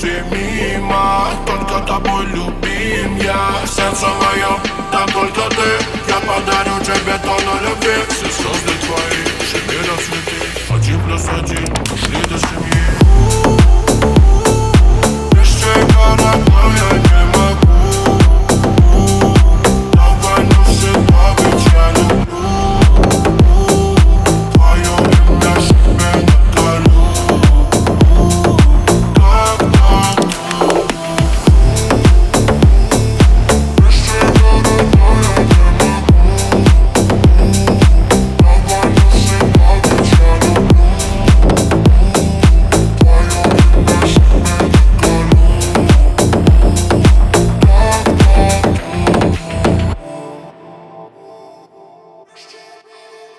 пройти мимо. Только тобой любим я. Сердце мое, там только ты. Я подарю тебе тонну любви. Все слезы твои шевелят цветы. 1+1, пошли до 7.